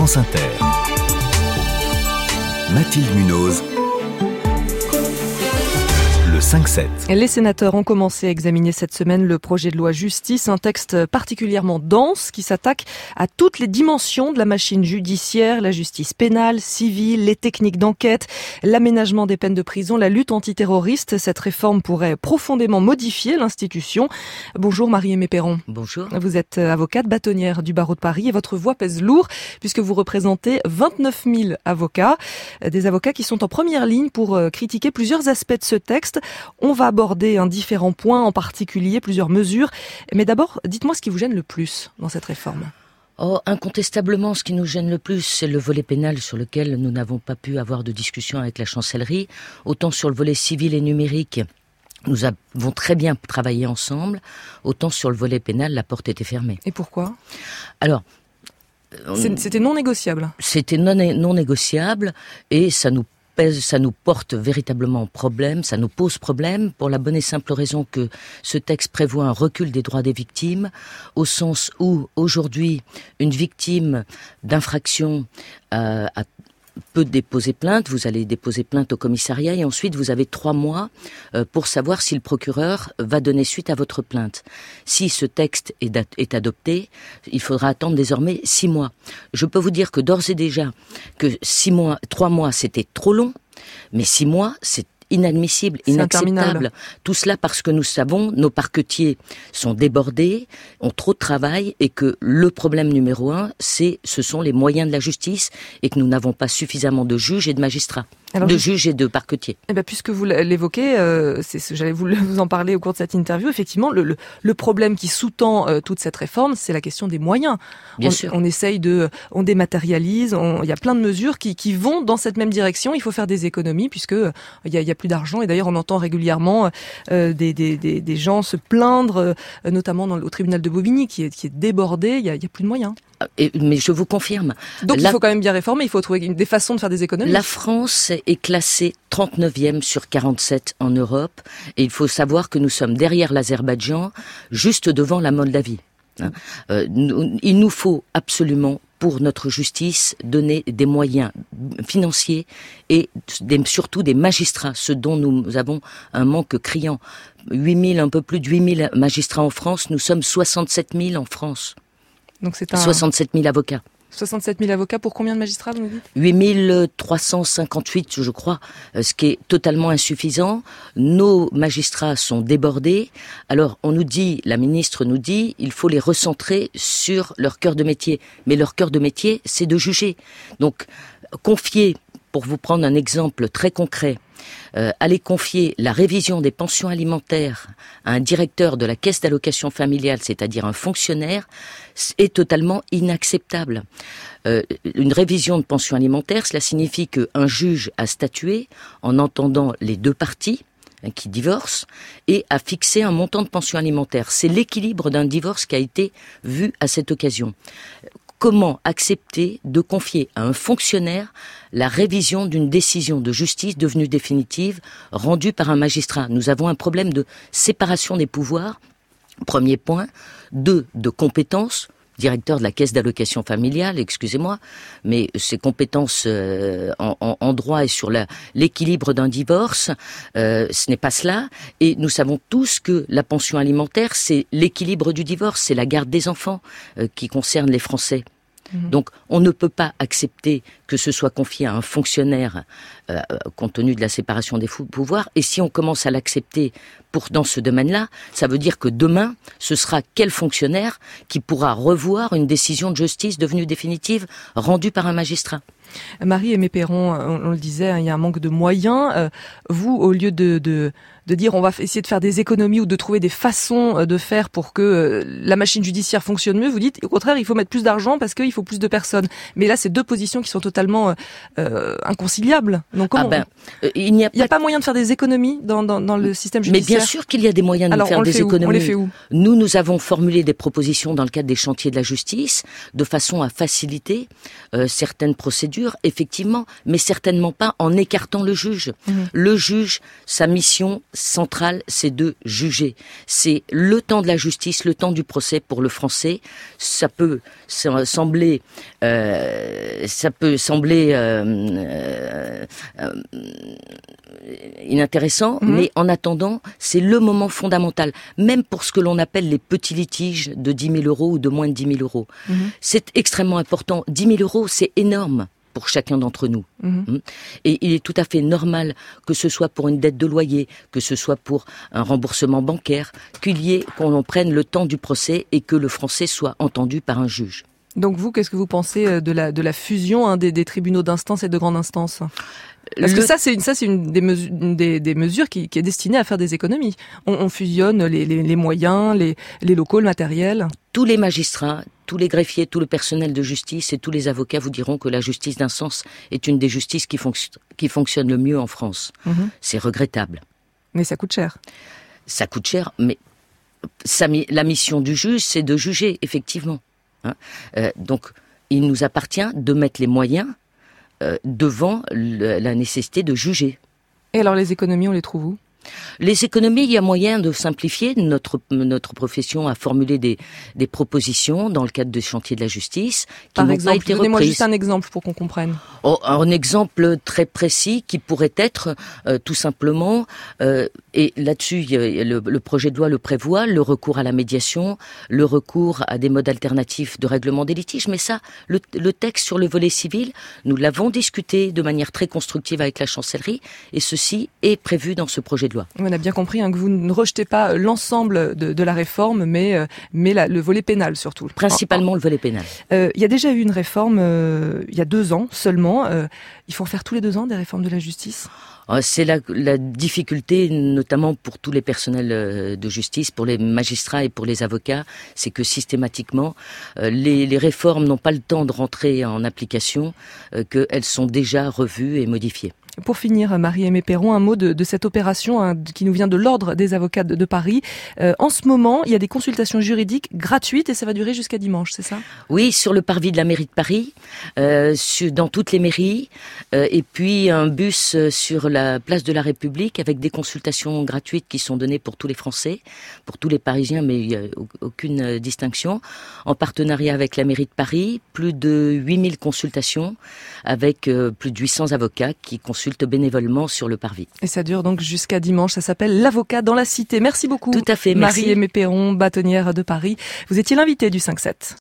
France Inter. Mathilde Munoz. Le 5-7. Les sénateurs ont commencé à examiner cette semaine le projet de loi justice, un texte particulièrement dense qui s'attaque à toutes les dimensions de la machine judiciaire, la justice pénale, civile, les techniques d'enquête, l'aménagement des peines de prison, la lutte antiterroriste. Cette réforme pourrait profondément modifier l'institution. Bonjour Marie-Aimée Perron. Bonjour. Vous êtes avocate bâtonnière du barreau de Paris et votre voix pèse lourd puisque vous représentez 29 000 avocats, des avocats qui sont en première ligne pour critiquer plusieurs aspects de ce texte. On va aborder différents points, en particulier plusieurs mesures. Mais d'abord, dites-moi ce qui vous gêne le plus dans cette réforme. Incontestablement, ce qui nous gêne le plus, c'est le volet pénal sur lequel nous n'avons pas pu avoir de discussion avec la chancellerie. Autant sur le volet civil et numérique, nous avons très bien travaillé ensemble. Autant sur le volet pénal, la porte était fermée. Et pourquoi ? Alors, c'était non négociable. C'était non négociable et ça nous porte véritablement problème, ça nous pose problème pour la bonne et simple raison que ce texte prévoit un recul des droits des victimes, au sens où aujourd'hui une victime d'infraction peut déposer plainte, vous allez déposer plainte au commissariat et ensuite vous avez 3 mois pour savoir si le procureur va donner suite à votre plainte. Si ce texte est adopté, il faudra attendre désormais 6 mois. Je peux vous dire que d'ores et déjà que 3 mois c'était trop long, mais 6 mois c'est inadmissible, inacceptable. Tout cela parce que nous savons, nos parquetiers sont débordés, ont trop de travail et que le problème numéro 1, ce sont les moyens de la justice et que nous n'avons pas suffisamment de juges et de magistrats. Juges et de parquetiers. Puisque vous l'évoquez, j'allais vous en parler au cours de cette interview. Effectivement, le problème qui sous-tend toute cette réforme, c'est la question des moyens. Bien sûr. On dématérialise, il y a plein de mesures qui vont dans cette même direction. Il faut faire des économies puisque il y a plus d'argent. Et d'ailleurs, on entend régulièrement des gens se plaindre, notamment au tribunal de Bobigny qui est débordé. Il y a plus de moyens. Mais je vous confirme. Donc il faut quand même bien réformer, il faut trouver des façons de faire des économies. La France est classée 39e sur 47 en Europe et il faut savoir que nous sommes derrière l'Azerbaïdjan, juste devant la Moldavie. Il nous faut absolument pour notre justice donner des moyens financiers et surtout des magistrats, ce dont nous avons un manque criant. Un peu plus de 8 000 magistrats en France, nous sommes 67 000 en France. Donc 67 000 avocats. 67 000 avocats pour combien de magistrats, vous me dites ? 8 358, je crois, ce qui est totalement insuffisant. Nos magistrats sont débordés. Alors, la ministre nous dit, il faut les recentrer sur leur cœur de métier. Mais leur cœur de métier, c'est de juger. Donc, pour vous prendre un exemple très concret, aller confier la révision des pensions alimentaires à un directeur de la caisse d'allocation familiale, c'est-à-dire un fonctionnaire, est totalement inacceptable. Une révision de pension alimentaire, cela signifie qu'un juge a statué en entendant les 2 parties qui divorcent et a fixé un montant de pension alimentaire. C'est l'équilibre d'un divorce qui a été vu à cette occasion. Comment accepter de confier à un fonctionnaire la révision d'une décision de justice devenue définitive, rendue par un magistrat ? Nous avons un problème de séparation des pouvoirs, premier point. 2, de compétences. Directeur de la caisse d'allocation familiale, excusez-moi, mais ses compétences en droit et sur l'équilibre d'un divorce, ce n'est pas cela. Et nous savons tous que la pension alimentaire, c'est l'équilibre du divorce, c'est la garde des enfants qui concerne les Français. Donc, on ne peut pas accepter que ce soit confié à un fonctionnaire compte tenu de la séparation des pouvoirs. Et si on commence à l'accepter dans ce domaine-là, ça veut dire que demain, ce sera quel fonctionnaire qui pourra revoir une décision de justice devenue définitive rendue par un magistrat. Marie-Aimée Perron, on le disait, il y a un manque de moyens. Vous, au lieu de dire on va essayer de faire des économies ou de trouver des façons de faire pour que la machine judiciaire fonctionne mieux, vous dites au contraire il faut mettre plus d'argent parce qu'il faut plus de personnes. Mais là, c'est 2 positions qui sont totalement inconciliables. Donc il n'y a pas moyen de faire des économies dans le système judiciaire. Mais bien sûr qu'il y a des moyens de faire des économies. On les fait où ? Nous avons formulé des propositions dans le cadre des chantiers de la justice de façon à faciliter certaines procédures. procédure, effectivement, mais certainement pas en écartant le juge. Le juge, sa mission centrale, c'est de juger. C'est le temps de la justice, le temps du procès pour le Français. Ça peut sembler inintéressant, mais en attendant, c'est le moment fondamental, même pour ce que l'on appelle les petits litiges de 10 000 euros ou de moins de 10 000 euros. C'est extrêmement important. 10 000 euros, c'est énorme pour chacun d'entre nous. Et il est tout à fait normal que ce soit pour une dette de loyer, que ce soit pour un remboursement bancaire, qu'on prenne le temps du procès et que le Français soit entendu par un juge. Donc vous, qu'est-ce que vous pensez de la fusion des tribunaux d'instance et de grande instance ? Parce que ça, c'est une des mesures qui est destinée à faire des économies. On fusionne les moyens, les locaux, le matériel. Tous les magistrats, tous les greffiers, tout le personnel de justice et tous les avocats vous diront que la justice d'instance est une des justices qui fonctionne le mieux en France. C'est regrettable. Mais ça coûte cher. Ça coûte cher, mais la mission du juge, c'est de juger, effectivement. Donc, il nous appartient de mettre les moyens devant la nécessité de juger. Et alors les économies, on les trouve où ? Les économies, il y a moyen de simplifier. Notre profession a formulé des propositions dans le cadre des chantiers de la justice qui n'ont pas été reprises. Donnez-moi juste un exemple pour qu'on comprenne. Un exemple très précis qui pourrait être tout simplement, et là-dessus le projet de loi le prévoit, le recours à la médiation, le recours à des modes alternatifs de règlement des litiges. Mais ça, le texte sur le volet civil, nous l'avons discuté de manière très constructive avec la chancellerie, et ceci est prévu dans ce projet de loi. On a bien compris que vous ne rejetez pas l'ensemble de la réforme, mais le volet pénal surtout. Principalement le volet pénal. Il y a déjà eu une réforme il y a 2 ans seulement. Il faut en faire tous les 2 ans des réformes de la justice ? C'est la difficulté, notamment pour tous les personnels de justice, pour les magistrats et pour les avocats, c'est que systématiquement, les réformes n'ont pas le temps de rentrer en application, qu'elles sont déjà revues et modifiées. Pour finir, Marie-Aimée Perron, un mot de cette opération qui nous vient de l'Ordre des avocats de Paris. En ce moment, il y a des consultations juridiques gratuites et ça va durer jusqu'à dimanche, c'est ça ? Oui, sur le parvis de la mairie de Paris, dans toutes les mairies, et puis un bus sur la place de la République avec des consultations gratuites qui sont données pour tous les Français, pour tous les Parisiens, mais il n'y a aucune distinction. En partenariat avec la mairie de Paris, plus de 8000 consultations avec plus de 800 avocats qui consultent bénévolement sur le parvis. Et ça dure donc jusqu'à dimanche. Ça s'appelle l'avocat dans la cité. Merci beaucoup. Tout à fait, merci. Marie-Aimée Perron, bâtonnière de Paris. Vous étiez l'invitée du 5-7.